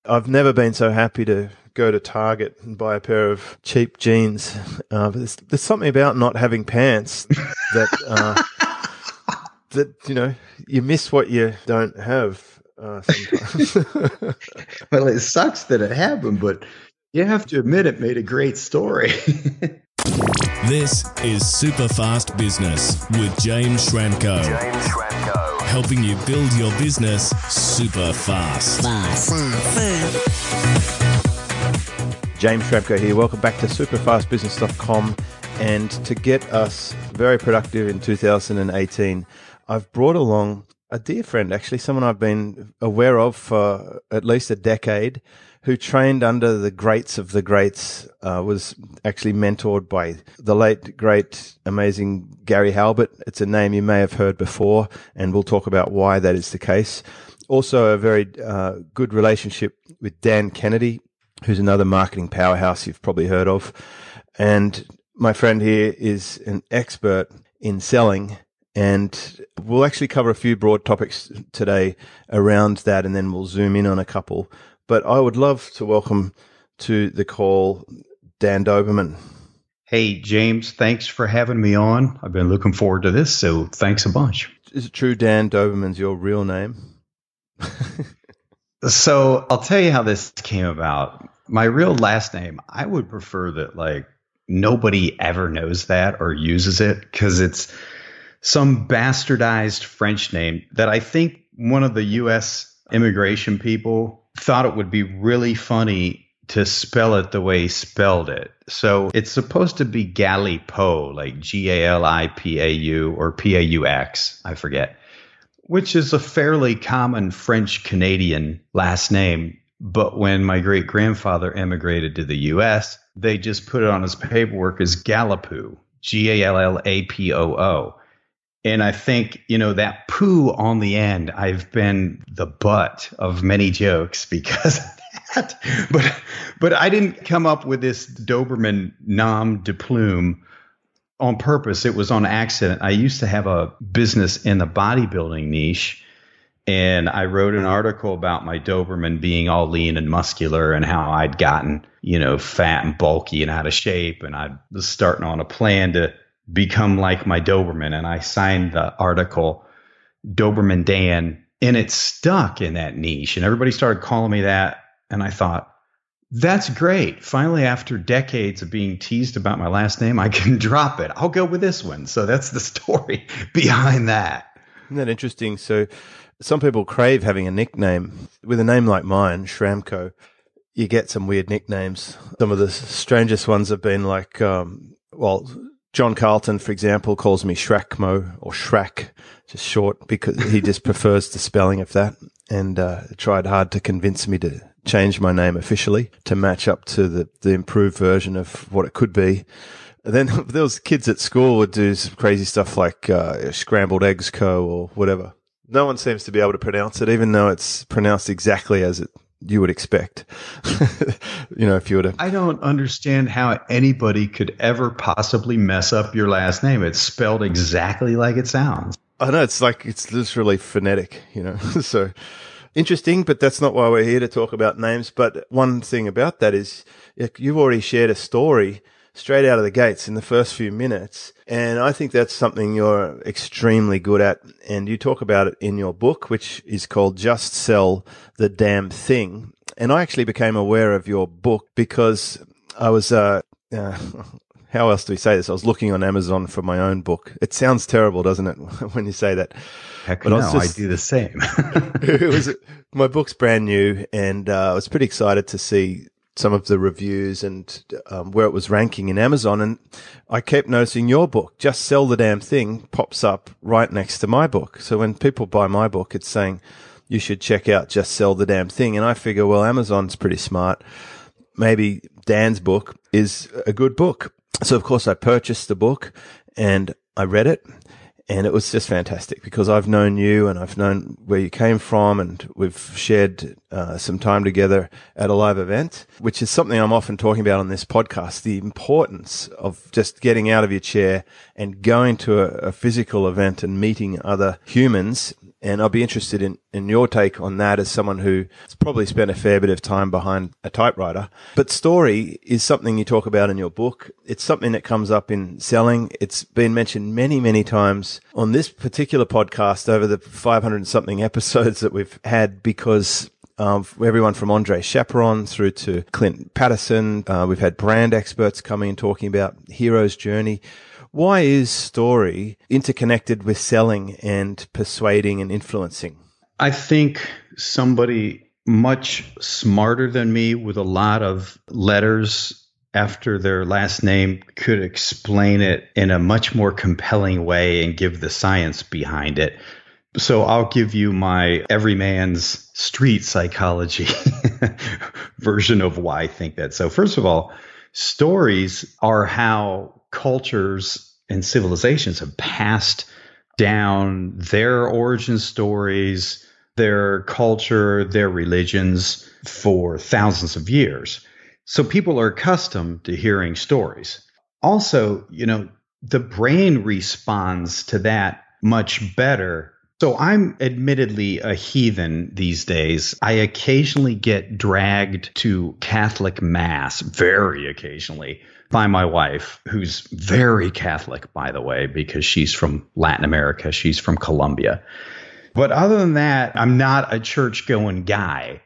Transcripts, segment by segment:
I've never been so happy to go to Target and buy a pair of cheap jeans. But there's something about not having pants that you miss what you don't have sometimes. Well, it sucks that it happened, but you have to admit it made a great story. This is Superfast Business with James Schramko. Helping you build your business super fast. James Schramko here. Welcome back to superfastbusiness.com. And to get us very productive in 2018, I've brought along a dear friend, actually, someone I've been aware of for at least a decade, who trained under the greats of the greats, was actually mentored by the late, great, amazing Gary Halbert. It's a name you may have heard before, and we'll talk about why that is the case. Also, a very good relationship with Dan Kennedy, who's another marketing powerhouse you've probably heard of. And my friend here is an expert in selling, and we'll actually cover a few broad topics today around that, and then we'll zoom in on a couple. But I would love to welcome to the call Dan Doberman. Hey, James, thanks for having me on. I've been looking forward to this, so thanks a bunch. Is it true Dan Doberman's your real name? So I'll tell you how this came about. My real last name, I would prefer that nobody ever knows that or uses it, because it's some bastardized French name that I think one of the U.S. immigration people thought it would be really funny to spell it the way he spelled it. So it's supposed to be Galipeau, like Galipau or P-A-U-X, I forget, which is a fairly common French-Canadian last name. But when my great-grandfather immigrated to the U.S., they just put it on his paperwork as Gallipoo, Gallapoo. And I think, that poo on the end, I've been the butt of many jokes because of that. But I didn't come up with this Doberman nom de plume on purpose. It was on accident. I used to have a business in the bodybuilding niche, and I wrote an article about my Doberman being all lean and muscular and how I'd gotten, fat and bulky and out of shape. And I was starting on a plan to become like my Doberman. And I signed the article Doberman Dan, and it stuck in that niche. And everybody started calling me that. And I thought, that's great. Finally, after decades of being teased about my last name, I can drop it. I'll go with this one. So that's the story behind that. Isn't that interesting? So some people crave having a nickname. With a name like mine, Schramko, you get some weird nicknames. Some of the strangest ones have been like, John Carlton, for example, calls me Shrakmo or Shrak, just short, because he just prefers the spelling of that, and tried hard to convince me to change my name officially to match up to the improved version of what it could be. And then there was kids at school would do some crazy stuff like Scrambled Eggs Co. or whatever. No one seems to be able to pronounce it, even though it's pronounced exactly as you would expect. If you were to. I don't understand how anybody could ever possibly mess up your last name. It's spelled exactly like it sounds. I know, it's literally phonetic, So interesting, but that's not why we're here to talk about names. But one thing about that is you've already shared a story straight out of the gates in the first few minutes. And I think that's something you're extremely good at. And you talk about it in your book, which is called Just Sell the Damn Thing. And I actually became aware of your book because I was, how else do we say this? I was looking on Amazon for my own book. It sounds terrible, doesn't it, when you say that? Heck but no, I do the same. My book's brand new, and I was pretty excited to see some of the reviews and where it was ranking in Amazon. And I kept noticing your book, Just Sell the Damn Thing, pops up right next to my book. So when people buy my book, it's saying you should check out Just Sell the Damn Thing. And I figure, well, Amazon's pretty smart. Maybe Dan's book is a good book. So, of course, I purchased the book and I read it. And it was just fantastic because I've known you and I've known where you came from, and we've shared some time together at a live event, which is something I'm often talking about on this podcast, the importance of just getting out of your chair and going to a physical event and meeting other humans And I'll be interested in your take on that as someone who's probably spent a fair bit of time behind a typewriter. But story is something you talk about in your book. It's something that comes up in selling. It's been mentioned many, many times on this particular podcast over the 500 and something episodes that we've had, because everyone from Andre Chaperon through to Clint Patterson. We've had brand experts coming and talking about hero's journey. Why is story interconnected with selling and persuading and influencing? I think somebody much smarter than me with a lot of letters after their last name could explain it in a much more compelling way and give the science behind it. So I'll give you my everyman's street psychology version of why I think that. So first of all, stories are how cultures and civilizations have passed down their origin stories, their culture, their religions for thousands of years. So people are accustomed to hearing stories. Also, the brain responds to that much better. So I'm admittedly a heathen these days. I occasionally get dragged to Catholic Mass, very occasionally, by my wife, who's very Catholic, by the way, because she's from Latin America. She's from Colombia. But other than that, I'm not a church-going guy.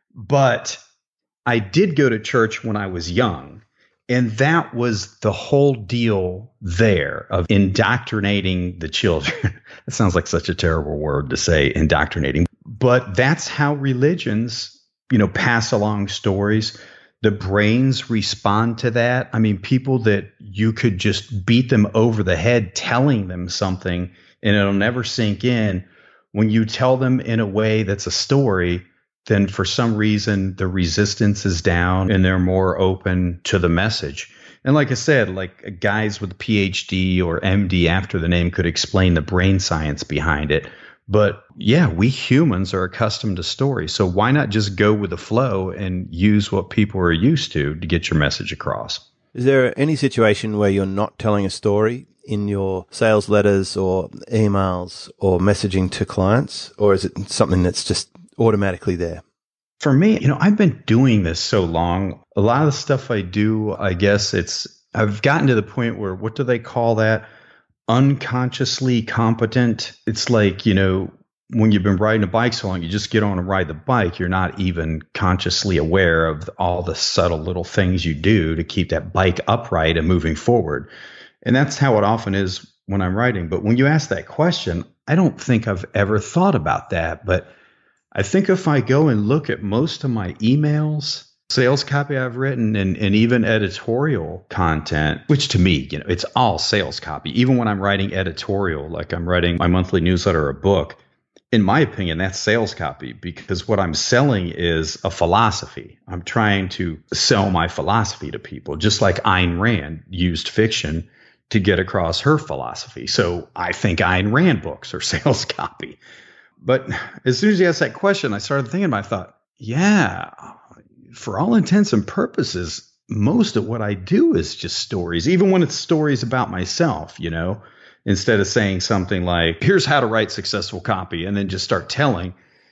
But I did go to church when I was young. And that was the whole deal there of indoctrinating the children. It sounds like such a terrible word to say, indoctrinating. But that's how religions, pass along stories. The brains respond to that. I mean, people that you could just beat them over the head telling them something and it'll never sink in. When you tell them in a way that's a story, then for some reason the resistance is down and they're more open to the message. And like I said, like guys with a PhD or MD after the name could explain the brain science behind it. But yeah, we humans are accustomed to stories. So why not just go with the flow and use what people are used to get your message across? Is there any situation where you're not telling a story in your sales letters or emails or messaging to clients? Or is it something that's just automatically there? For me, I've been doing this so long. A lot of the stuff I do, I guess I've gotten to the point where, what do they call that? Unconsciously competent. It's like, when you've been riding a bike so long, you just get on and ride the bike. You're not even consciously aware of all the subtle little things you do to keep that bike upright and moving forward. And that's how it often is when I'm writing. But when you ask that question, I don't think I've ever thought about that. But I think if I go and look at most of my emails, sales copy I've written, and even editorial content, which to me, it's all sales copy. Even when I'm writing editorial, like I'm writing my monthly newsletter or a book, in my opinion, that's sales copy, because what I'm selling is a philosophy. I'm trying to sell my philosophy to people, just like Ayn Rand used fiction to get across her philosophy. So I think Ayn Rand books are sales copy. But as soon as you asked that question, I started thinking about it. I thought, yeah, for all intents and purposes, most of what I do is just stories, even when it's stories about myself, instead of saying something like, here's how to write successful copy, and then just start telling,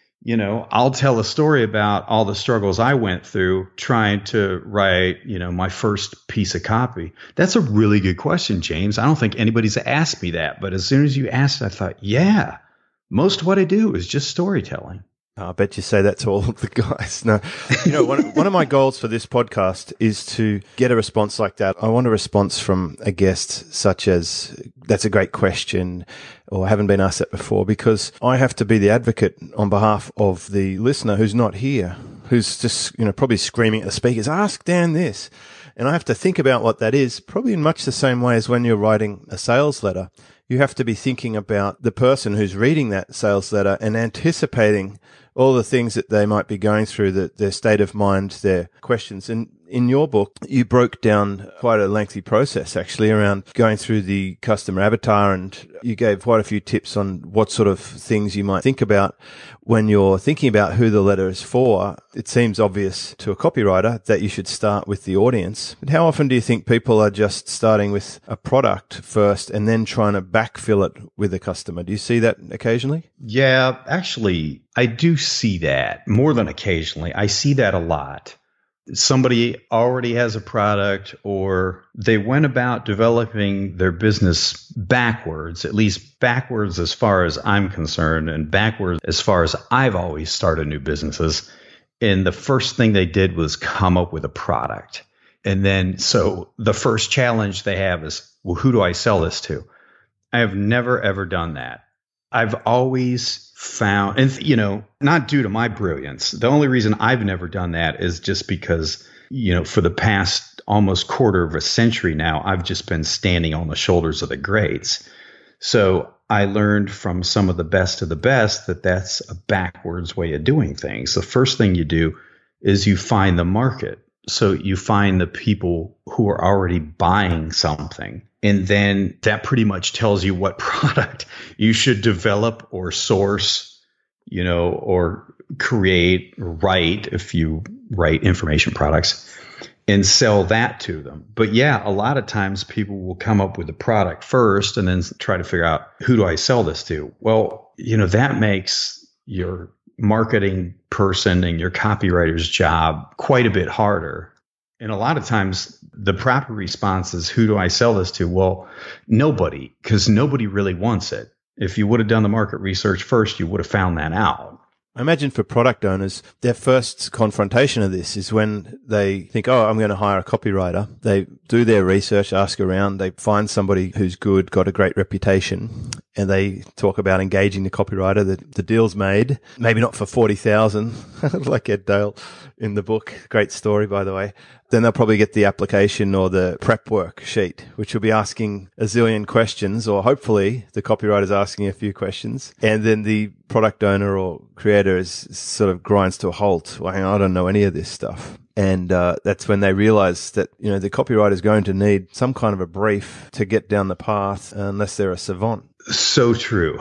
I'll tell a story about all the struggles I went through trying to write, my first piece of copy. That's a really good question, James. I don't think anybody's asked me that. But as soon as you asked, I thought, yeah, most of what I do is just storytelling. I bet you say that to all of the guys. No, one of my goals for this podcast is to get a response like that. I want a response from a guest such as, that's a great question, or I haven't been asked that before, because I have to be the advocate on behalf of the listener who's not here, who's just, probably screaming at the speakers, ask Dan this. And I have to think about what that is, probably in much the same way as when you're writing a sales letter. You have to be thinking about the person who's reading that sales letter and anticipating all the things that they might be going through, their state of mind, their questions. And in your book, you broke down quite a lengthy process actually around going through the customer avatar, and you gave quite a few tips on what sort of things you might think about when you're thinking about who the letter is for. It seems obvious to a copywriter that you should start with the audience. But how often do you think people are just starting with a product first and then trying to backfill it with a customer? Do you see that occasionally? Yeah, actually, I do see that more than occasionally. I see that a lot. Somebody already has a product, or they went about developing their business backwards, at least backwards as far as I'm concerned, and backwards as far as I've always started new businesses. And the first thing they did was come up with a product. And then, so the first challenge they have is, well, who do I sell this to? I have never, ever done that. I've always found, and not due to my brilliance. The only reason I've never done that is just because, for the past almost quarter of a century now, I've just been standing on the shoulders of the greats. So I learned from some of the best that that's a backwards way of doing things. The first thing you do is you find the market. So you find the people who are already buying something. And then that pretty much tells you what product you should develop or source, or create, write, if you write information products, and sell that to them. But yeah, a lot of times people will come up with the product first and then try to figure out, who do I sell this to? Well, that makes your marketing person and your copywriter's job quite a bit harder. And a lot of times the proper response is, who do I sell this to? Well, nobody, because nobody really wants it. If you would have done the market research first, you would have found that out. I imagine for product owners, their first confrontation of this is when they think, oh, I'm going to hire a copywriter. They do their research, ask around, they find somebody who's good, got a great reputation, and they talk about engaging the copywriter. The deal's made, maybe not for $40,000, like Ed Dale in the book. Great story, by the way. Then they'll probably get the application or the prep work sheet, which will be asking a zillion questions, or hopefully the copywriter's asking a few questions. And then the product owner or creator is sort of grinds to a halt. Well, hang on, I don't know any of this stuff. And that's when they realize that, the copywriter is going to need some kind of a brief to get down the path, unless they're a savant. So true.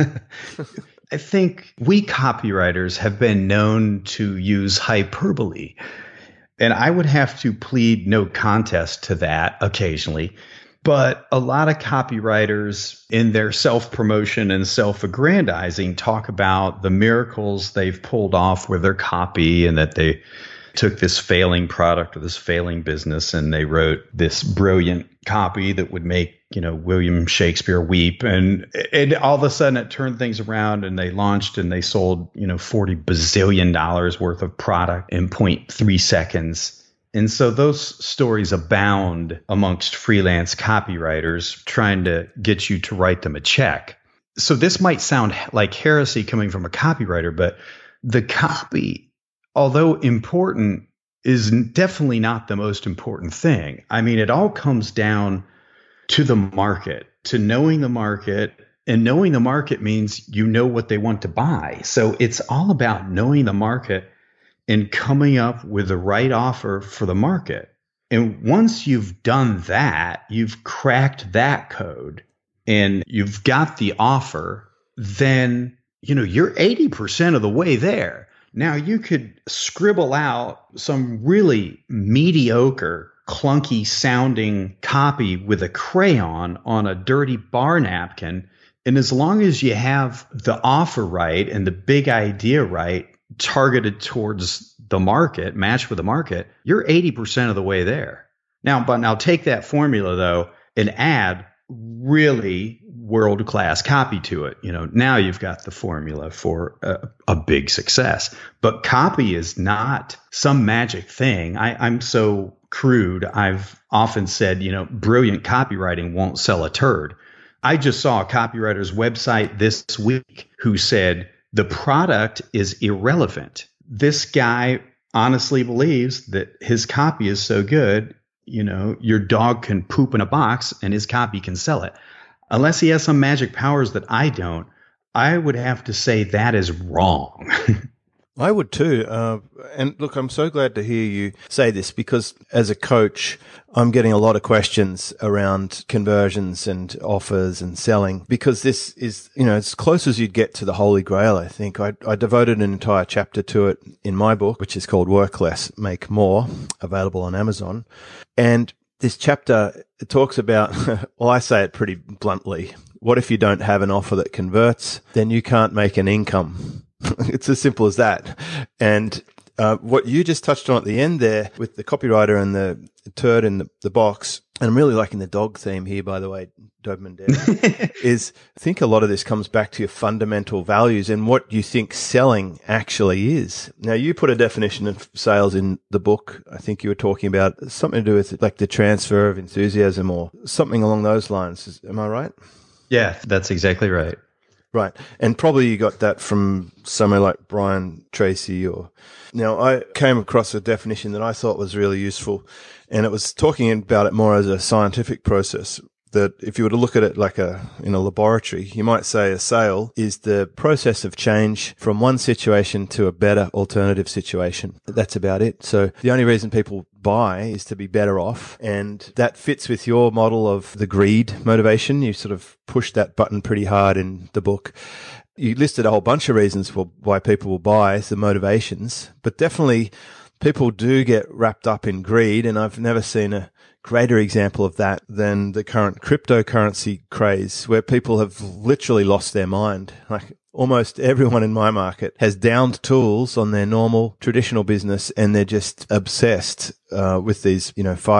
I think we copywriters have been known to use hyperbole. And I would have to plead no contest to that occasionally. But a lot of copywriters in their self-promotion and self-aggrandizing talk about the miracles they've pulled off with their copy, and that they took this failing product or this failing business and they wrote this brilliant copy that would make, William Shakespeare weep. And all of a sudden it turned things around, and they launched and they sold, $40 bazillion worth of product in 0.3 seconds. And so those stories abound amongst freelance copywriters trying to get you to write them a check. So this might sound like heresy coming from a copywriter, but the copy, although important, is definitely not the most important thing. I mean, it all comes down to the market, to knowing the market. And knowing the market means you know what they want to buy. So it's all about knowing the market and coming up with the right offer for the market. And once you've done that, you've cracked that code and you've got the offer, then, you're 80% of the way there. Now, you could scribble out some really mediocre, clunky sounding copy with a crayon on a dirty bar napkin. And as long as you have the offer right and the big idea right, targeted towards the market, matched with the market, you're 80% of the way there. Now take that formula though and add really world-class copy to it. Now you've got the formula for a big success. But copy is not some magic thing. I'm so crude. I've often said, brilliant copywriting won't sell a turd. I just saw a copywriter's website this week who said the product is irrelevant. This guy honestly believes that his copy is so good, your dog can poop in a box and his copy can sell it. Unless he has some magic powers that I don't, I would have to say that is wrong. I would too. And look, I'm so glad to hear you say this because as a coach, I'm getting a lot of questions around conversions and offers and selling because this is, as close as you'd get to the Holy Grail, I think. I devoted an entire chapter to it in my book, which is called Work Less, Make More, available on Amazon. And this chapter, it talks about, well, I say it pretty bluntly. What if you don't have an offer that converts? Then you can't make an income. It's as simple as that. And what you just touched on at the end there with the copywriter and the turd in the box, and I'm really liking the dog theme here, by the way, Doberman Dad, is I think a lot of this comes back to your fundamental values and what you think selling actually is. Now, you put a definition of sales in the book. I think you were talking about something to do with like the transfer of enthusiasm or something along those lines. Am I right? Yeah, that's exactly right. Right. And probably you got that from somewhere like Brian Tracy Now, I came across a definition that I thought was really useful, and it was talking about it more as a scientific process. That if you were to look at it like in a laboratory, you might say a sale is the process of change from one situation to a better alternative situation. That's about it. So the only reason people buy is to be better off. And that fits with your model of the greed motivation. You sort of pushed that button pretty hard in the book. You listed a whole bunch of reasons for why people will buy, the motivations, but definitely people do get wrapped up in greed. And I've never seen a greater example of that than the current cryptocurrency craze, where people have literally lost their mind. Like almost everyone in my market has downed tools on their normal traditional business, and they're just obsessed with these,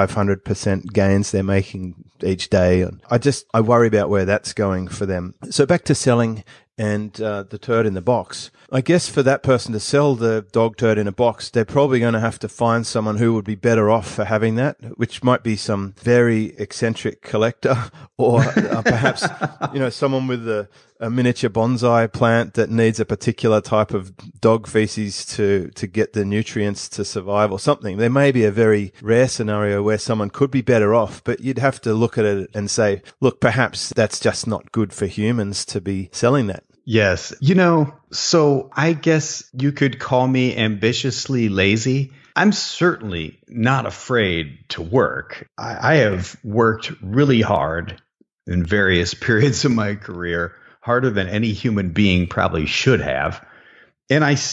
500% gains they're making each day. I worry about where that's going for them. So back to selling and the turd in the box. I guess for that person to sell the dog turd in a box, they're probably going to have to find someone who would be better off for having that, which might be some very eccentric collector or perhaps, someone with a miniature bonsai plant that needs a particular type of dog feces to get the nutrients to survive or something. There may be a very rare scenario where someone could be better off, but you'd have to look at it and say, look, perhaps that's just not good for humans to be selling that. Yes. So I guess you could call me ambitiously lazy. I'm certainly not afraid to work. I have worked really hard in various periods of my career, harder than any human being probably should have. And I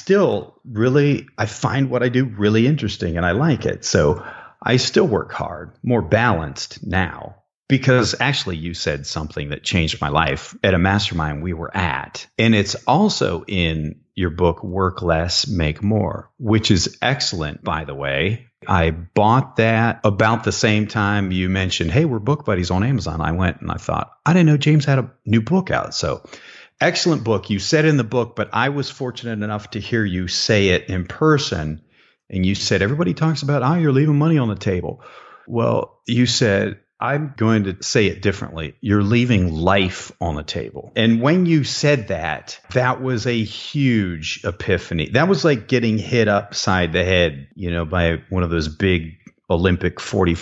find what I do really interesting and I like it. So I still work hard, more balanced now. Because actually you said something that changed my life at a mastermind we were at. And it's also in your book, Work Less, Make More, which is excellent, by the way. I bought that about the same time you mentioned, hey, we're book buddies on Amazon. I went and I thought, I didn't know James had a new book out. So excellent book. You said in the book, but I was fortunate enough to hear you say it in person. And you said, everybody talks about, you're leaving money on the table. Well, you said, I'm going to say it differently. You're leaving life on the table. And when you said that, that was a huge epiphany. That was like getting hit upside the head, by one of those big Olympic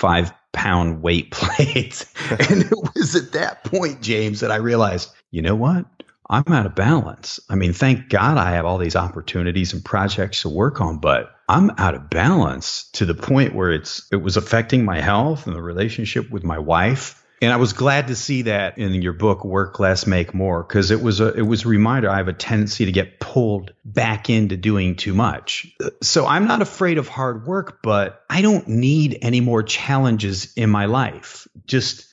45-pound weight plates. And it was at that point, James, that I realized, you know what? I'm out of balance. I mean, thank God I have all these opportunities and projects to work on, but I'm out of balance to the point where it was affecting my health and the relationship with my wife. And I was glad to see that in your book, Work Less, Make More, because it was a reminder. I have a tendency to get pulled back into doing too much. So I'm not afraid of hard work, but I don't need any more challenges in my life. Just,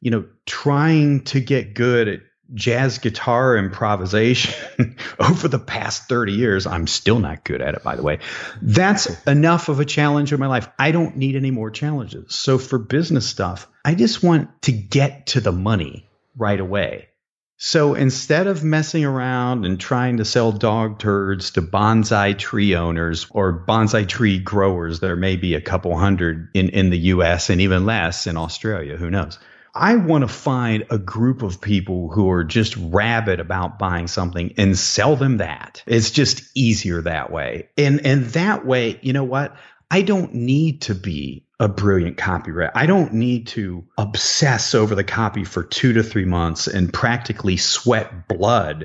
trying to get good at jazz guitar improvisation over the past 30 years. I'm still not good at it, by the way. That's enough of a challenge in my life. I don't need any more challenges. So for business stuff, I just want to get to the money right away. So instead of messing around and trying to sell dog turds to bonsai tree owners or bonsai tree growers, there may be a couple hundred in the US and even less in Australia, who knows? I want to find a group of people who are just rabid about buying something and sell them that. It's just easier that way. And that way, you know what? I don't need to be a brilliant copywriter. I don't need to obsess over the copy for 2 to 3 months and practically sweat blood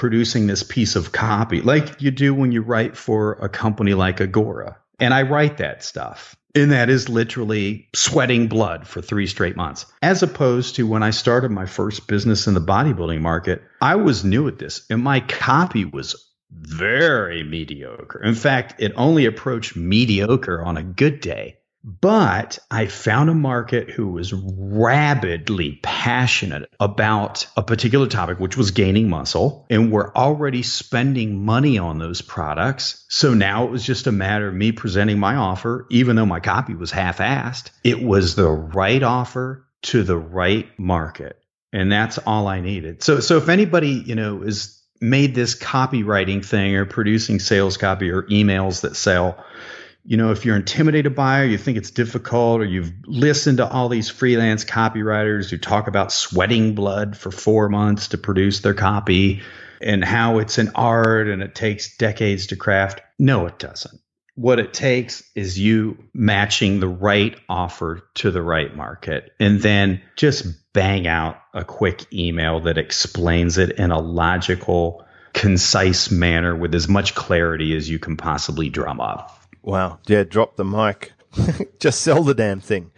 producing this piece of copy like you do when you write for a company like Agora. And I write that stuff. And that is literally sweating blood for 3 straight months. As opposed to when I started my first business in the bodybuilding market, I was new at this and my copy was very mediocre. In fact, it only approached mediocre on a good day. But I found a market who was rabidly passionate about a particular topic, which was gaining muscle, and were already spending money on those products. So now it was just a matter of me presenting my offer, even though my copy was half-assed. It was the right offer to the right market. And that's all I needed. So if anybody, is made this copywriting thing or producing sales copy or emails that sell, if you're intimidated by it, or you think it's difficult, or you've listened to all these freelance copywriters who talk about sweating blood for 4 months to produce their copy and how it's an art and it takes decades to craft. No, it doesn't. What it takes is you matching the right offer to the right market and then just bang out a quick email that explains it in a logical, concise manner with as much clarity as you can possibly drum up. Wow. Yeah, drop the mic. Just sell the damn thing.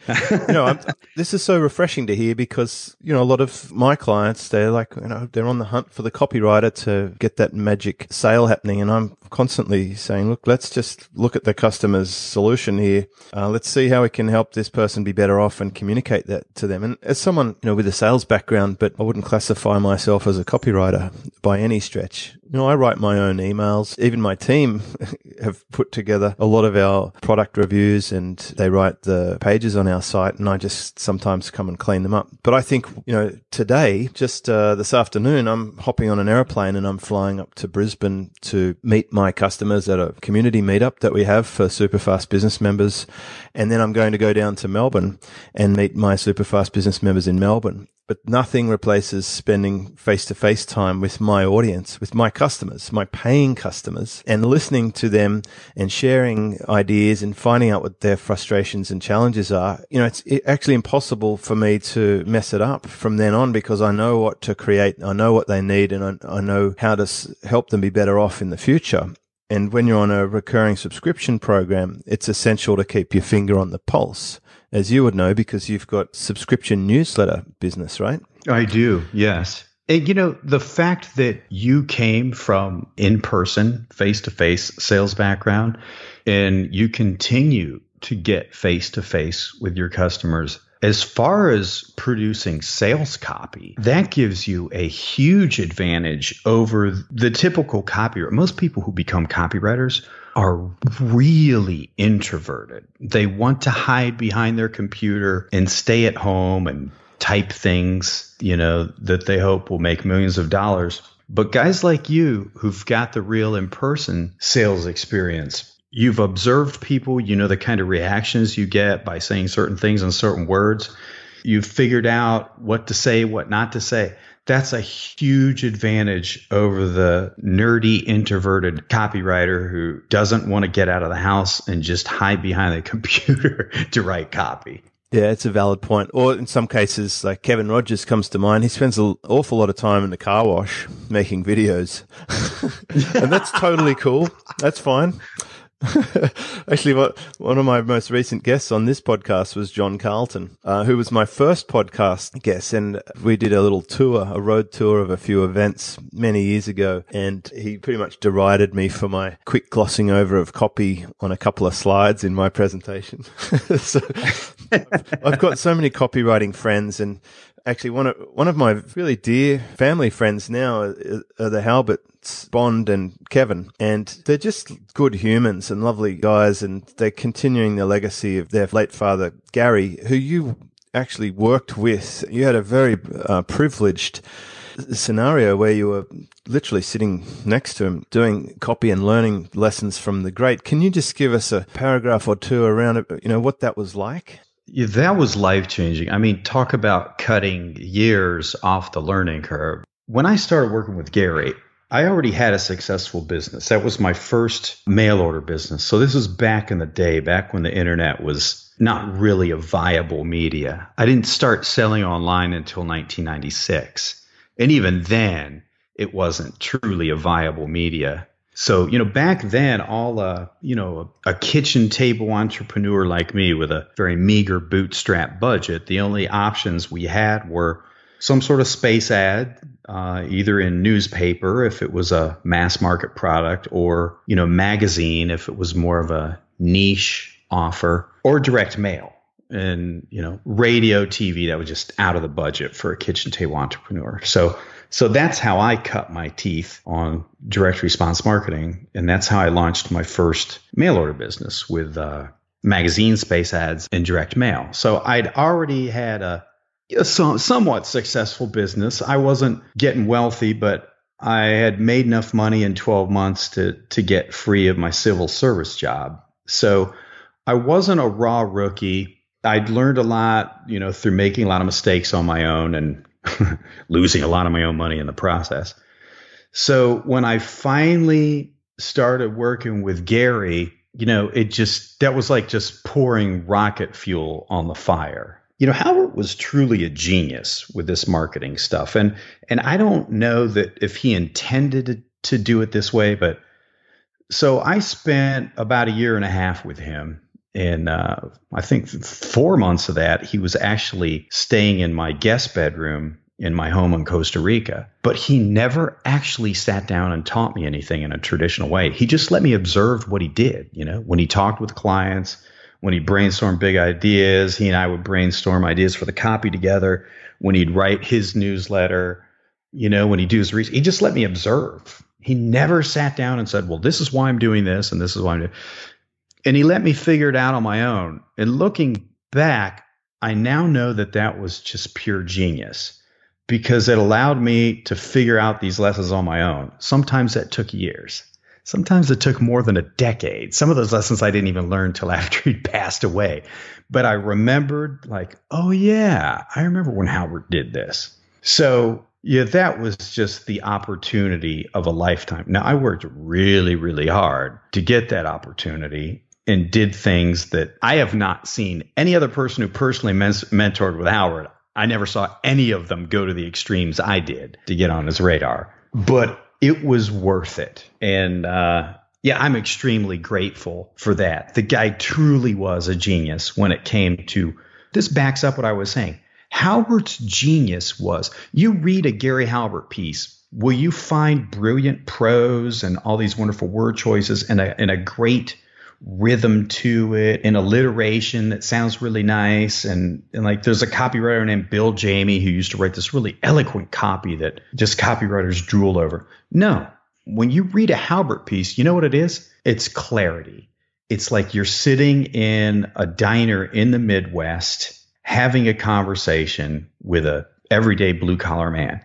This is so refreshing to hear because, a lot of my clients, they're like, they're on the hunt for the copywriter to get that magic sale happening. And I'm constantly saying, look, let's just look at the customer's solution here. Let's see how we can help this person be better off and communicate that to them. And as someone, with a sales background, but I wouldn't classify myself as a copywriter by any stretch. I write my own emails. Even my team have put together a lot of our product reviews and they write the pages on our site and I just sometimes come and clean them up. But I think, today, just this afternoon, I'm hopping on an airplane and I'm flying up to Brisbane to meet my customers at a community meetup that we have for Superfast business members. And then I'm going to go down to Melbourne and meet my Superfast business members in Melbourne. But nothing replaces spending face-to-face time with my audience, with my customers, my paying customers, and listening to them and sharing ideas and finding out what their frustrations and challenges are. It's actually impossible for me to mess it up from then on because I know what to create, I know what they need, and I know how to help them be better off in the future. And when you're on a recurring subscription program, it's essential to keep your finger on the pulse, as you would know, because you've got subscription newsletter business, right? I do, yes. And, the fact that you came from in-person, face-to-face sales background, and you continue to get face-to-face with your customers, as far as producing sales copy, that gives you a huge advantage over the typical copywriter. Most people who become copywriters are really introverted. They want to hide behind their computer and stay at home and type things, that they hope will make millions of dollars. But guys like you who've got the real in-person sales experience, you've observed people, the kind of reactions you get by saying certain things in certain words. You've figured out what to say, what not to say. That's a huge advantage over the nerdy, introverted copywriter who doesn't want to get out of the house and just hide behind the computer to write copy. Yeah, it's a valid point. Or in some cases, like Kevin Rogers comes to mind. He spends an awful lot of time in the car wash making videos. And that's totally cool. That's fine. Actually, one of my most recent guests on this podcast was John Carlton, who was my first podcast guest. And we did a little tour, a road tour of a few events many years ago. And he pretty much derided me for my quick glossing over of copy on a couple of slides in my presentation. So I've got so many copywriting friends, and actually one of my really dear family friends now are the Halberts, Bond and Kevin, and they're just good humans and lovely guys, and they're continuing the legacy of their late father, Gary, who you actually worked with. You had a very privileged scenario where you were literally sitting next to him doing copy and learning lessons from the great. Can you just give us a paragraph or two around what that was like? Yeah, that was life-changing. I mean, talk about cutting years off the learning curve. When I started working with Gary, I already had a successful business. That was my first mail order business. So this was back in the day, back when the internet was not really a viable media. I didn't start selling online until 1996. And even then, it wasn't truly a viable media. So, back then, a kitchen table entrepreneur like me with a very meager bootstrap budget, the only options we had were some sort of space ad, either in newspaper if it was a mass market product, or, magazine if it was more of a niche offer, or direct mail. And, radio, TV, that was just out of the budget for a kitchen table entrepreneur. So that's how I cut my teeth on direct response marketing. And that's how I launched my first mail order business with magazine space ads and direct mail. So I'd already had a somewhat successful business. I wasn't getting wealthy, but I had made enough money in 12 months to get free of my civil service job. So I wasn't a raw rookie. I'd learned a lot, through making a lot of mistakes on my own and losing a lot of my own money in the process. So when I finally started working with Gary, that was like just pouring rocket fuel on the fire. Howard was truly a genius with this marketing stuff. And I don't know that if he intended to do it this way, but so I spent about a year and a half with him. And I think 4 months of that, he was actually staying in my guest bedroom in my home in Costa Rica. But he never actually sat down and taught me anything in a traditional way. He just let me observe what he did. When he talked with clients, when he brainstormed big ideas, he and I would brainstorm ideas for the copy together. When he'd write his newsletter, when he'd do his research, he just let me observe. He never sat down and said, well, this is why I'm doing this and this is why I'm doing it. And he let me figure it out on my own. And looking back, I now know that was just pure genius because it allowed me to figure out these lessons on my own. Sometimes that took years. Sometimes it took more than a decade. Some of those lessons I didn't even learn till after he'd passed away. But I remembered oh yeah, I remember when Howard did this. So yeah, that was just the opportunity of a lifetime. Now, I worked really, really hard to get that opportunity and did things that I have not seen any other person who personally mentored with Howard. I never saw any of them go to the extremes I did to get on his radar, but it was worth it. And I'm extremely grateful for that. The guy truly was a genius when it came to, this backs up what I was saying. Howard's genius was, you read a Gary Halbert piece, will you find brilliant prose and all these wonderful word choices and a great rhythm to it, and alliteration that sounds really nice. And there's a copywriter named Bill Jamie who used to write this really eloquent copy that just copywriters drool over. No, when you read a Halbert piece, you know what it is? It's clarity. It's like you're sitting in a diner in the Midwest having a conversation with a everyday blue collar man.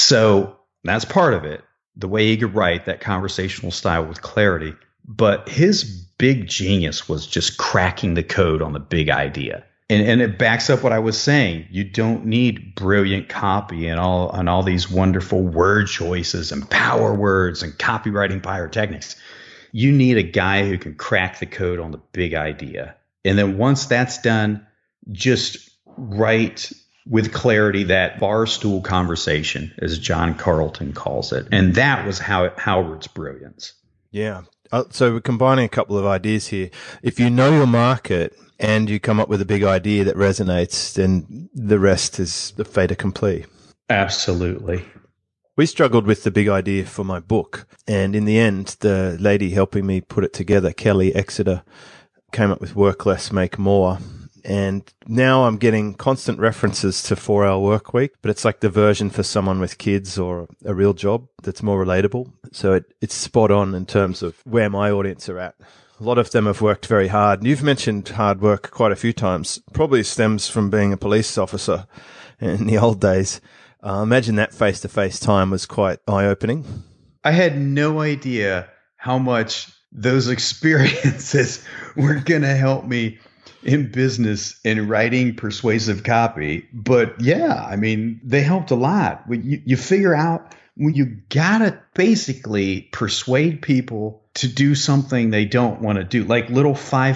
So that's part of it. The way he could write that conversational style with clarity. But his big genius was just cracking the code on the big idea. And it backs up what I was saying. You don't need brilliant copy and all these wonderful word choices and power words and copywriting pyrotechnics. You need a guy who can crack the code on the big idea. And then once that's done, just write with clarity that barstool conversation, as John Carlton calls it. And that was Howard's brilliance. Yeah. So we're combining a couple of ideas here. If you know your market and you come up with a big idea that resonates, then the rest is the fait accompli. Absolutely. We struggled with the big idea for my book. And in the end, the lady helping me put it together, Kelly Exeter, came up with Work Less, Make More. And now I'm getting constant references to 4-Hour Workweek, but it's like the version for someone with kids or a real job that's more relatable. So it's spot on in terms of where my audience are at. A lot of them have worked very hard. You've mentioned hard work quite a few times. Probably stems from being a police officer in the old days. Imagine that face-to-face time was quite eye-opening. I had no idea how much those experiences were going to help me in business and writing persuasive copy. But yeah, I mean, they helped a lot. You figure out when you gotta basically persuade people to do something they don't want to do. Like little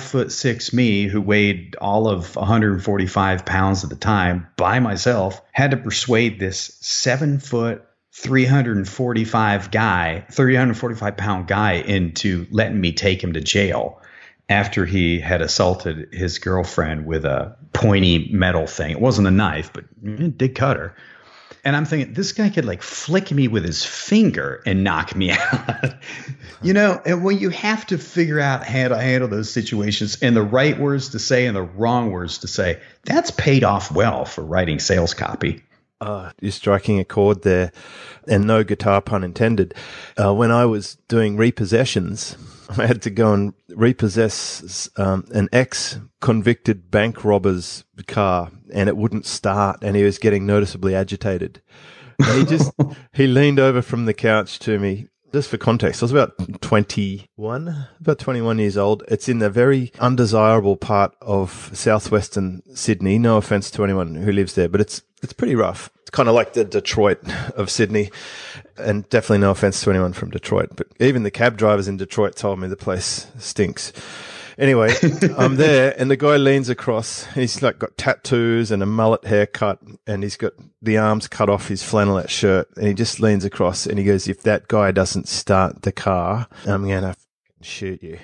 5'6" me, who weighed all of 145 pounds at the time by myself, had to persuade this 7 foot, 345 pound guy into letting me take him to jail after he had assaulted his girlfriend with a pointy metal thing. It wasn't a knife, but it did cut her. And I'm thinking, this guy could like flick me with his finger and knock me out. And when you have to figure out how to handle those situations and the right words to say and the wrong words to say, that's paid off well for writing sales copy. You're striking a chord there, and no guitar pun intended. When I was doing repossessions, I had to go and repossess an ex-convicted bank robber's car, and it wouldn't start, and he was getting noticeably agitated. And he leaned over from the couch to me. Just for context, I was about 21 years old. It's in the very undesirable part of southwestern Sydney. No offense to anyone who lives there, but it's pretty rough. It's kind of like the Detroit of Sydney, and definitely no offense to anyone from Detroit, but even the cab drivers in Detroit told me the place stinks. Anyway, I'm there, and the guy leans across. He's like got tattoos and a mullet haircut, and he's got the arms cut off his flannelette shirt. And he just leans across, and he goes, "If that guy doesn't start the car, I'm gonna shoot you."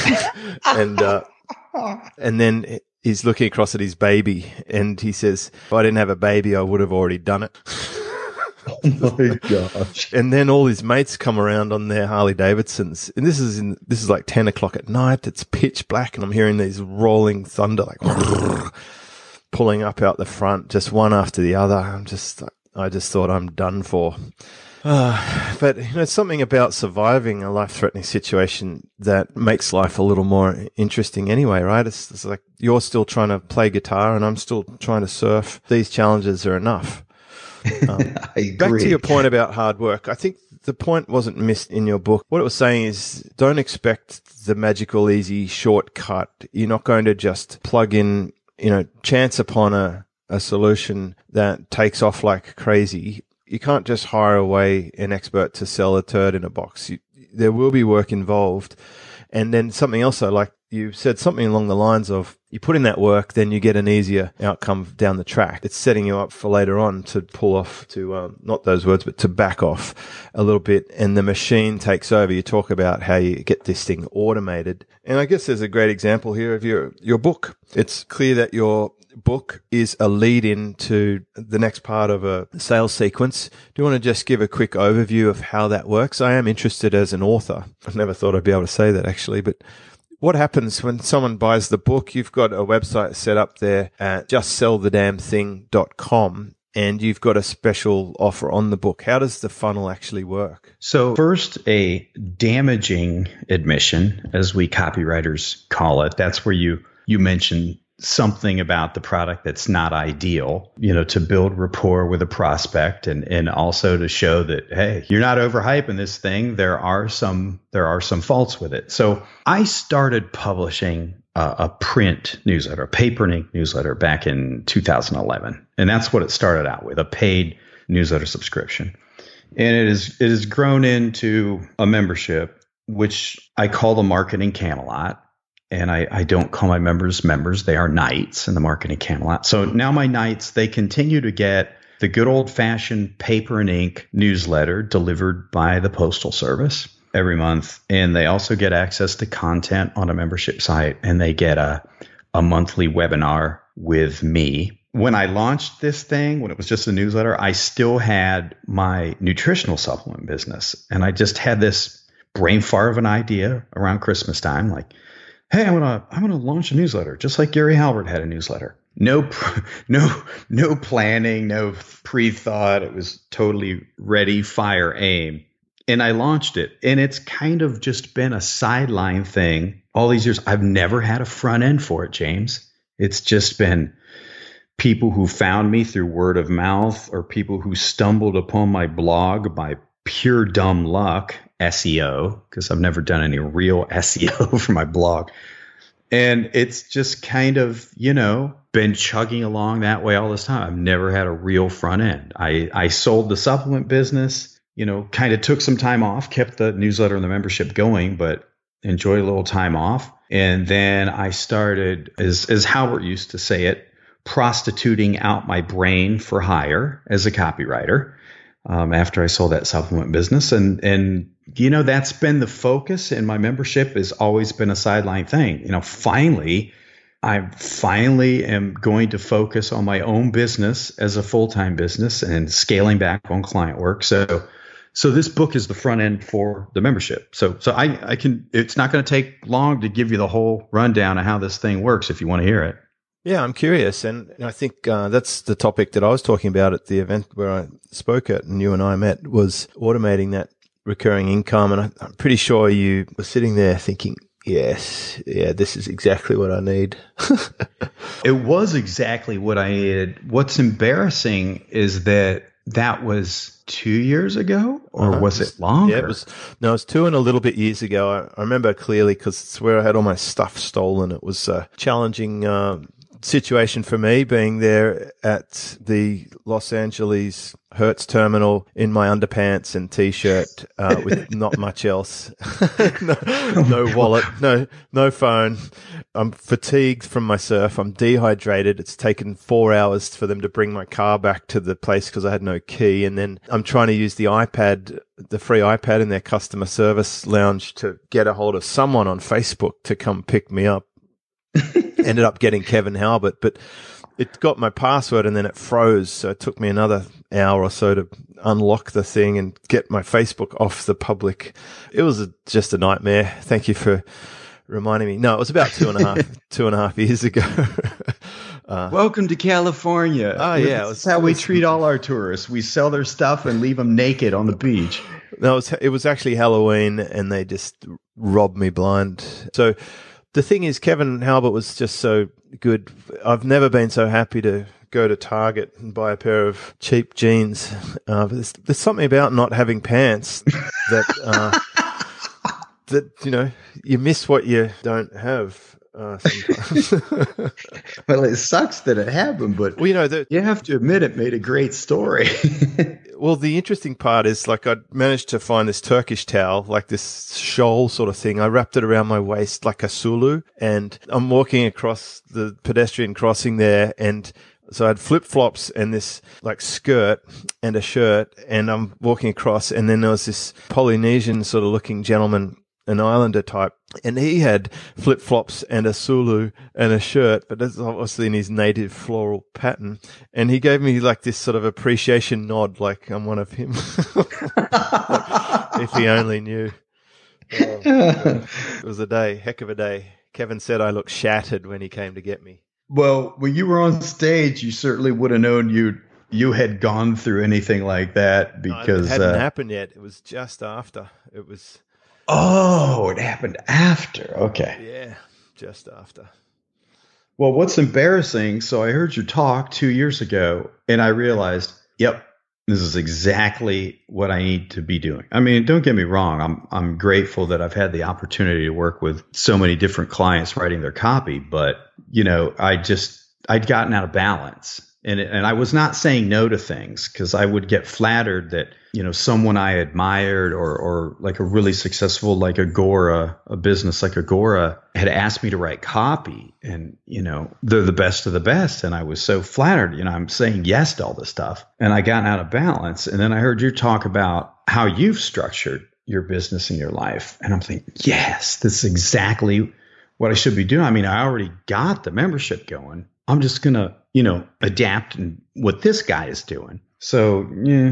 And then he's looking across at his baby, and he says, "If I didn't have a baby, I would have already done it." Oh my gosh. And then all his mates come around on their Harley Davidsons. And this is like 10 o'clock at night. It's pitch black, and I'm hearing these rolling thunder, like pulling up out the front, just one after the other. I just thought I'm done for. But it's something about surviving a life-threatening situation that makes life a little more interesting anyway, right? It's like you're still trying to play guitar and I'm still trying to surf. These challenges are enough. I agree. Back to your point about hard work. I think the point wasn't missed in your book. What it was saying is, don't expect the magical, easy shortcut. You're not going to just plug in, chance upon a solution that takes off like crazy. You can't just hire away an expert to sell a turd in a box. There will be work involved. And then something else, like you said something along the lines of, you put in that work, then you get an easier outcome down the track. It's setting you up for later on to pull off, to not those words, but to back off a little bit, and the machine takes over. You talk about how you get this thing automated. And I guess there's a great example here of your book. It's clear that your book is a lead in to the next part of a sales sequence. Do you want to just give a quick overview of how that works? I am interested as an author. I've never thought I'd be able to say that actually, but what happens when someone buys the book? You've got a website set up there at justsellthedamnthing.com, and you've got a special offer on the book. How does the funnel actually work? So first, a damaging admission, as we copywriters call it. That's where you mention something about the product that's not ideal, to build rapport with a prospect, and also to show that, hey, you're not overhyping this thing. There are some faults with it. So I started publishing a print newsletter, a paper and ink newsletter back in 2011. And that's what it started out with, a paid newsletter subscription. And it has grown into a membership, which I call the Marketing Camelot. And I don't call my members. They are knights in the Marketing Camelot. So now my knights, they continue to get the good old-fashioned paper and ink newsletter delivered by the Postal Service every month. And they also get access to content on a membership site. And they get a monthly webinar with me. When I launched this thing, when it was just a newsletter, I still had my nutritional supplement business. And I just had this brain fart of an idea around Christmas time, like, hey, I'm gonna launch a newsletter, just like Gary Halbert had a newsletter. No planning, no pre-thought. It was totally ready, fire, aim. And I launched it. And it's kind of just been a sideline thing all these years. I've never had a front end for it, James. It's just been people who found me through word of mouth, or people who stumbled upon my blog by pure dumb luck, SEO, because I've never done any real SEO for my blog. And it's just kind of, been chugging along that way all this time. I've never had a real front end. I sold the supplement business, kind of took some time off, kept the newsletter and the membership going, but enjoyed a little time off. And then I started, as Halbert used to say it, prostituting out my brain for hire as a copywriter. after I sold that supplement business. And that's been the focus, and my membership has always been a sideline thing. I finally am going to focus on my own business as a full-time business and scaling back on client work. So this book is the front end for the membership. So I can, it's not going to take long to give you the whole rundown of how this thing works if you want to hear it. Yeah, I'm curious. And I think that's the topic that I was talking about at the event where I spoke at and you and I met, was automating that recurring income. And I'm pretty sure you were sitting there thinking, this is exactly what I need. It was exactly what I needed. What's embarrassing is that was 2 years ago, or was it longer? Yeah, it was 2 and a little bit years ago. I remember clearly because it's where I had all my stuff stolen. It was a challenging situation for me, being there at the Los Angeles Hertz terminal in my underpants and t-shirt with not much else. no wallet, no phone. I'm fatigued from my surf. I'm dehydrated. It's taken 4 hours for them to bring my car back to the place because I had no key. And then I'm trying to use the iPad, the free iPad in their customer service lounge to get a hold of someone on Facebook to come pick me up. Ended up getting Kevin Halbert, but it got my password and then it froze. So it took me another hour or so to unlock the thing and get my Facebook off the public. It was just a nightmare. Thank you for reminding me. No, it was about 2.5 years ago. Welcome to California. Oh, yeah. That's how we treat all our tourists. We sell their stuff and leave them naked on the beach. No, it was actually Halloween and they just robbed me blind. So the thing is, Kevin Halbert was just so good. I've never been so happy to go to Target and buy a pair of cheap jeans. But there's something about not having pants that you miss what you don't have sometimes. Well, it sucks that it happened, but you have to admit it made a great story. Well, the interesting part is, I managed to find this Turkish towel, like this shawl sort of thing. I wrapped it around my waist like a sulu, and I'm walking across the pedestrian crossing there, and so I had flip-flops and this skirt and a shirt, and I'm walking across, and then there was this Polynesian sort of looking gentleman, an islander type, and he had flip-flops and a sulu and a shirt, but that's obviously in his native floral pattern. And he gave me this sort of appreciation nod, like I'm one of him. If he only knew. It was a day, heck of a day. Kevin said I looked shattered when he came to get me. Well, when you were on stage, you certainly would have known you had gone through anything like that, because it hadn't happened yet. It was just after. It was... Oh, it happened after. Okay. Yeah, just after. Well, what's embarrassing, so I heard your talk 2 years ago, and I realized, yep, this is exactly what I need to be doing. I mean, don't get me wrong. I'm grateful that I've had the opportunity to work with so many different clients writing their copy, but, I'd gotten out of balance. And I was not saying no to things, because I would get flattered that, someone I admired or like a really successful, Agora, a business like Agora, had asked me to write copy, and, they're the best of the best. And I was so flattered, I'm saying yes to all this stuff, and I got out of balance. And then I heard you talk about how you've structured your business in your life. And I'm thinking, yes, this is exactly what I should be doing. I mean, I already got the membership going. I'm just going to, adapt in what this guy is doing. So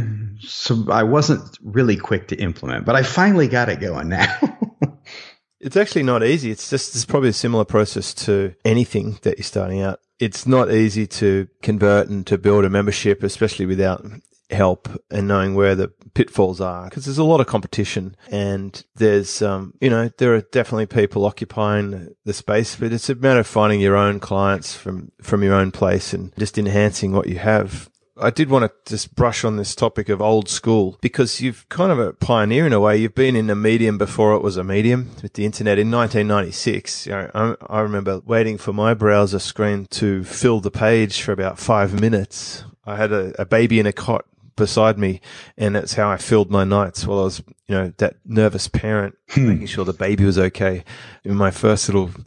I wasn't really quick to implement, but I finally got it going now. It's actually not easy. It's probably a similar process to anything that you're starting out. It's not easy to convert and to build a membership, especially without help and knowing where the pitfalls are, because there's a lot of competition, and there's there are definitely people occupying the space, but it's a matter of finding your own clients from your own place and just enhancing what you have. I did want to just brush on this topic of old school, because you've kind of a pioneer in a way. You've been in a medium before it was a medium with the internet in 1996. I remember waiting for my browser screen to fill the page for about 5 minutes. I had a baby in a cot beside me, and that's how I filled my nights while I was, that nervous parent, making sure the baby was okay. In my first little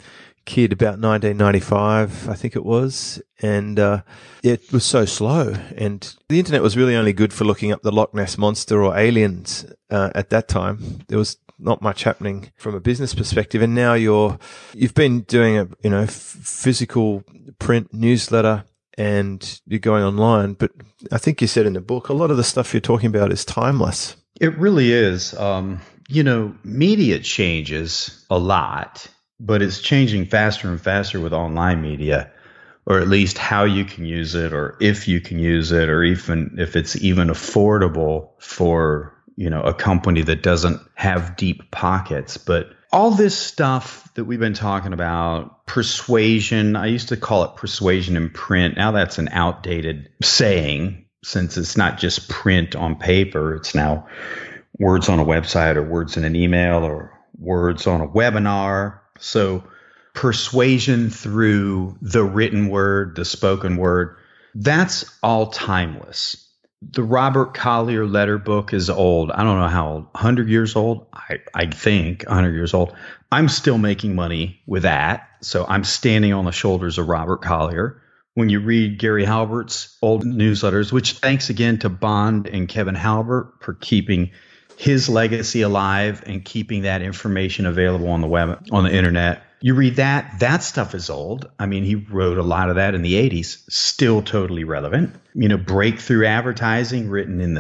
kid about 1995, I think it was, and it was so slow. And the internet was really only good for looking up the Loch Ness Monster or aliens at that time. There was not much happening from a business perspective. And now you've been doing a physical print newsletter, and you're going online. But I think you said in the book, a lot of the stuff you're talking about is timeless. It really is. Media changes a lot, but it's changing faster and faster with online media, or at least how you can use it, or if you can use it, or even if it's even affordable for, a company that doesn't have deep pockets. But all this stuff that we've been talking about, persuasion, I used to call it persuasion in print. Now that's an outdated saying, since it's not just print on paper. It's now words on a website, or words in an email, or words on a webinar. So persuasion through the written word, the spoken word, that's all timeless. The Robert Collier letter book is old. I don't know how old, 100 years old? I think 100 years old. I'm still making money with that. So I'm standing on the shoulders of Robert Collier. When you read Gary Halbert's old newsletters, which thanks again to Bond and Kevin Halbert for keeping his legacy alive and keeping that information available on the web, on the internet. You read that stuff is old. I mean, he wrote a lot of that in the 80s, still totally relevant. Breakthrough advertising, written in the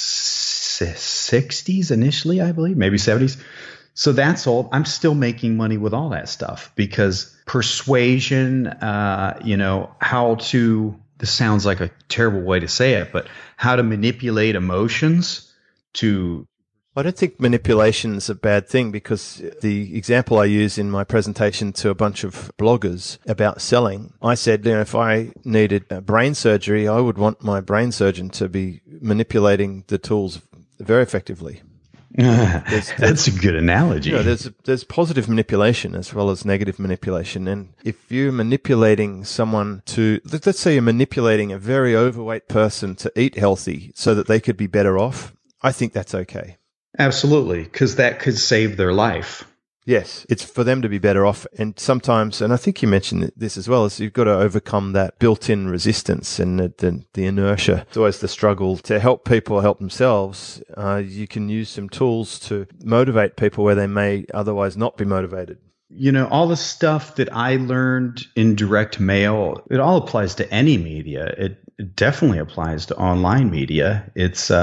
60s initially, I believe, maybe 70s. So that's old. I'm still making money with all that stuff because persuasion, how to, this sounds like a terrible way to say it, but how to manipulate emotions to. I don't think manipulation is a bad thing, because the example I use in my presentation to a bunch of bloggers about selling, I said, if I needed brain surgery, I would want my brain surgeon to be manipulating the tools very effectively. That's a good analogy. There's positive manipulation as well as negative manipulation. And if you're manipulating someone to, let's say you're manipulating a very overweight person to eat healthy so that they could be better off, I think that's okay. Absolutely, because that could save their life. Yes, it's for them to be better off. And sometimes, and I think you mentioned this as well, is you've got to overcome that built-in resistance and the inertia. It's always the struggle to help people help themselves. You can use some tools to motivate people where they may otherwise not be motivated. All the stuff that I learned in direct mail, it all applies to any media. It definitely applies to online media. It's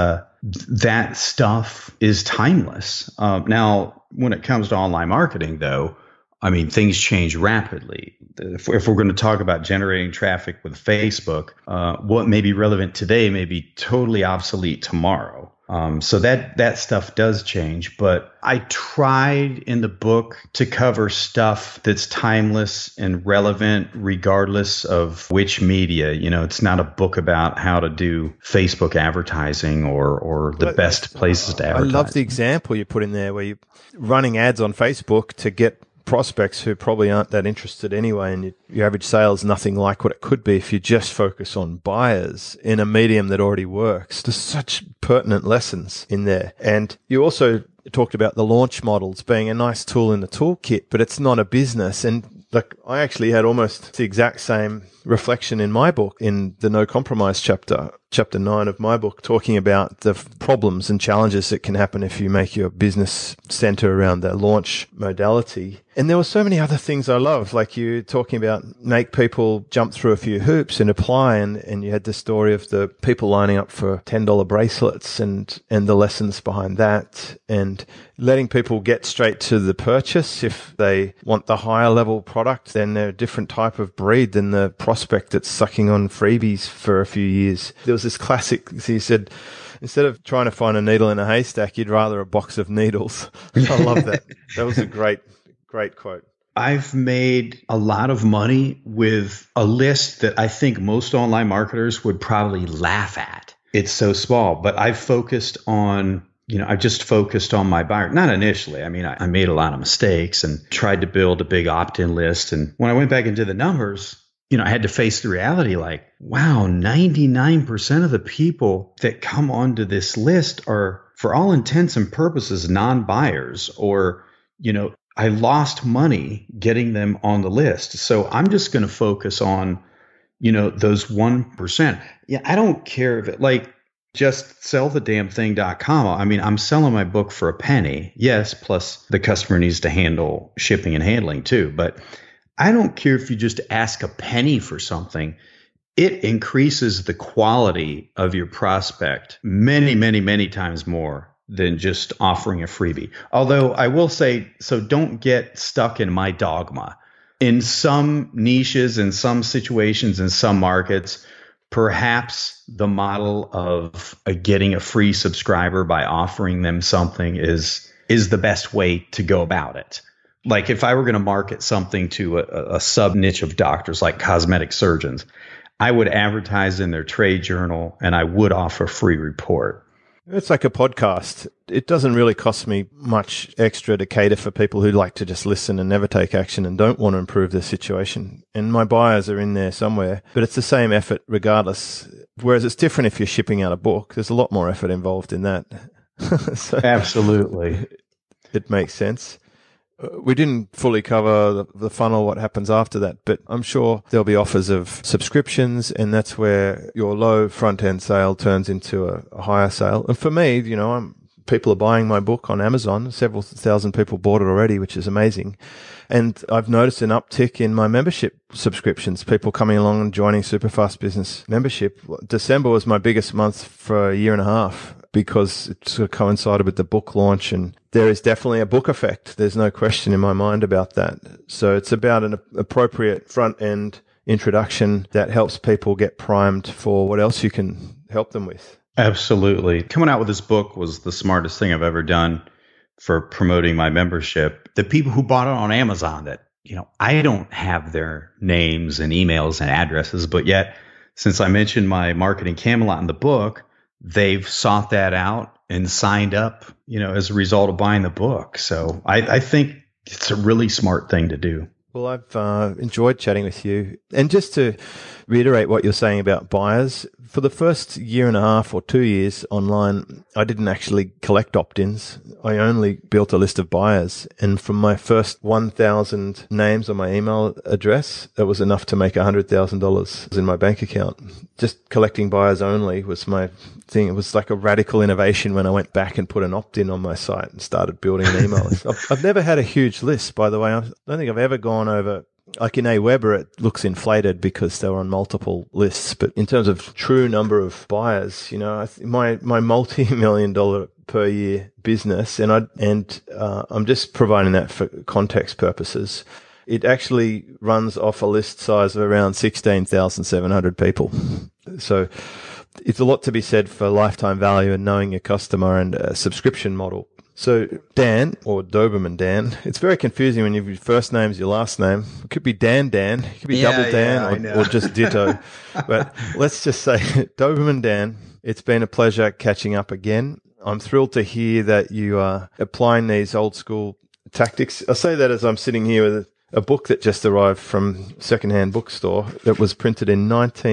that stuff is timeless. Now, when it comes to online marketing, though, I mean, things change rapidly. If we're going to talk about generating traffic with Facebook, what may be relevant today may be totally obsolete tomorrow. So that stuff does change, but I tried in the book to cover stuff that's timeless and relevant regardless of which media. It's not a book about how to do Facebook advertising or the best places to advertise. I love the example you put in there where you're running ads on Facebook to get prospects who probably aren't that interested anyway, and your average sales nothing like what it could be if you just focus on buyers in a medium that already works. There's such pertinent lessons in there. And you also talked about the launch models being a nice tool in the toolkit, but it's not a business. And I actually had almost the exact same reflection in my book, in the No Compromise chapter 9 of my book, talking about the problems and challenges that can happen if you make your business center around the launch modality. And there were so many other things I love, like you talking about make people jump through a few hoops and apply. And you had the story of the people lining up for $10 bracelets and the lessons behind that, and letting people get straight to the purchase. If they want the higher level product, then they're a different type of breed than the prospect that's sucking on freebies for a few years. There was this classic, he said, instead of trying to find a needle in a haystack, you'd rather a box of needles. I love that. That was a great quote. I've made a lot of money with a list that I think most online marketers would probably laugh at. It's so small, but I've focused on, I just focused on my buyer. Not initially. I mean, I made a lot of mistakes and tried to build a big opt-in list. And when I went back into the numbers, I had to face the reality like, wow, 99% of the people that come onto this list are, for all intents and purposes, non-buyers, or, I lost money getting them on the list. So I'm just going to focus on, those 1%. Yeah, I don't care if it, like, just sellthedamnthing.com. I mean, I'm selling my book for a penny. Yes, plus the customer needs to handle shipping and handling too. But I don't care if you just ask a penny for something. It increases the quality of your prospect many, many, many times more than just offering a freebie. Although I will say, so don't get stuck in my dogma. In some niches, in some situations, in some markets, perhaps the model of getting a free subscriber by offering them something is the best way to go about it. Like if I were going to market something to a sub niche of doctors like cosmetic surgeons, I would advertise in their trade journal and I would offer a free report. It's like a podcast. It doesn't really cost me much extra to cater for people who like to just listen and never take action and don't want to improve their situation. And my buyers are in there somewhere, but it's the same effort regardless. Whereas it's different if you're shipping out a book. There's a lot more effort involved in that. So absolutely. It makes sense. We didn't fully cover the funnel, what happens after that, but I'm sure there'll be offers of subscriptions, and that's where your low front-end sale turns into a higher sale. And for me, people are buying my book on Amazon. Several thousand people bought it already, which is amazing. And I've noticed an uptick in my membership subscriptions, people coming along and joining Superfast Business membership. December was my biggest month for a year and a half, because it sort of coincided with the book launch, and there is definitely a book effect. There's no question in my mind about that. So it's about an appropriate front-end introduction that helps people get primed for what else you can help them with. Absolutely. Coming out with this book was the smartest thing I've ever done for promoting my membership. The people who bought it on Amazon that, I don't have their names and emails and addresses, but yet since I mentioned my Marketing Camelot in the book, they've sought that out and signed up, as a result of buying the book. So I think it's a really smart thing to do. Well, I've enjoyed chatting with you. And just to reiterate what you're saying about buyers, for the first year and a half or 2 years online, I didn't actually collect opt-ins. I only built a list of buyers. And from my first 1,000 names on my email address, that was enough to make $100,000 in my bank account. Just collecting buyers only was my thing. It was like a radical innovation when I went back and put an opt-in on my site and started building an email list. I've never had a huge list, by the way. I don't think I've ever gone over, like in Aweber, it looks inflated because they were on multiple lists. But in terms of true number of buyers, my multi-million-dollar per year business, and I'm just providing that for context purposes. It actually runs off a list size of around 16,700 people. So it's a lot to be said for lifetime value and knowing your customer and a subscription model. So Dan, or Doberman Dan, it's very confusing when your first name is your last name. It could be Dan, it could be double Dan, or just ditto. But let's just say Doberman Dan, it's been a pleasure catching up again. I'm thrilled to hear that you are applying these old school tactics. I say that as I'm sitting here with a book that just arrived from secondhand bookstore that was printed in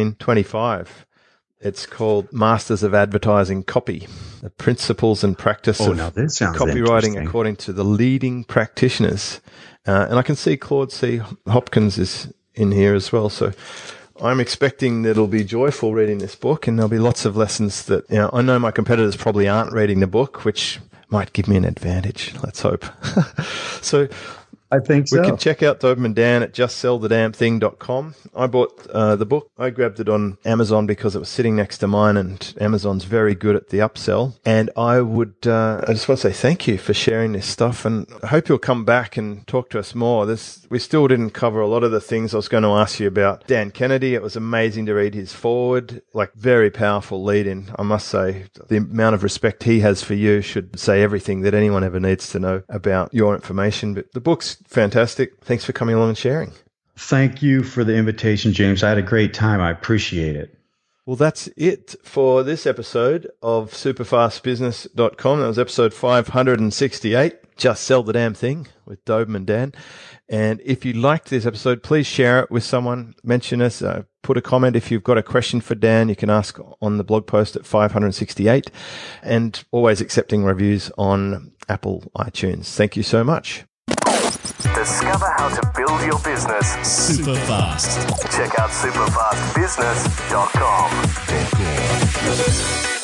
1925. It's called Masters of Advertising Copy, the Principles and Practice of Copywriting According to the Leading Practitioners. And I can see Claude C. Hopkins is in here as well. So I'm expecting that it'll be joyful reading this book, and there'll be lots of lessons that, I know my competitors probably aren't reading the book, which might give me an advantage. Let's hope. So I think so. We can check out Doberman Dan at justsellthedamnthing.com. I bought the book. I grabbed it on Amazon because it was sitting next to mine, and Amazon's very good at the upsell. And I just want to say thank you for sharing this stuff, and I hope you'll come back and talk to us more. We still didn't cover a lot of the things I was going to ask you about. Dan Kennedy, it was amazing to read his forward, very powerful lead-in. I must say the amount of respect he has for you should say everything that anyone ever needs to know about your information. But the book's fantastic. Thanks for coming along and sharing. Thank you for the invitation, James. I had a great time. I appreciate it. Well, that's it for this episode of superfastbusiness.com. That was episode 568, Just Sell the Damn Thing with Doberman Dan. And if you liked this episode, please share it with someone. Mention us. Put a comment. If you've got a question for Dan, you can ask on the blog post at 568. And always accepting reviews on Apple iTunes. Thank you so much. Discover how to build your business super fast. Check out superfastbusiness.com.